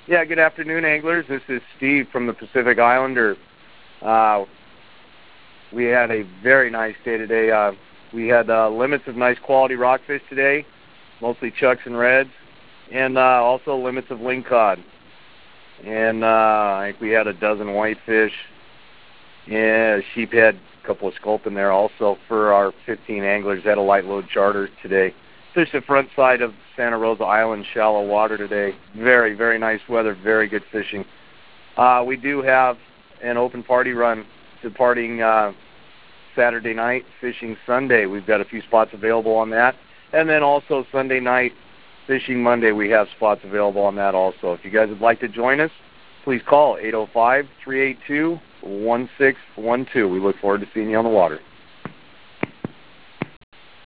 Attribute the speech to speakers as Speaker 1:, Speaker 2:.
Speaker 1: Yeah, good afternoon, anglers. This is Steve from the Pacific Islander. Uh, we had a very nice day today. We had limits of nice quality rockfish today, mostly chucks and reds, and also limits of lingcod. And I think we had a dozen whitefish, and sheephead, a couple of sculpin there also for our 15 anglers. Had a light load charter today. Fished the front side of Santa Rosa Island, shallow water today. Very, very nice weather, very good fishing. We do have an open party run departing Saturday night, fishing Sunday. We've got a few spots available on that. And then also Sunday night, fishing Monday, we have spots available on that also. If you guys would like to join us, please call 805-382-1612. We look forward to seeing you on the water.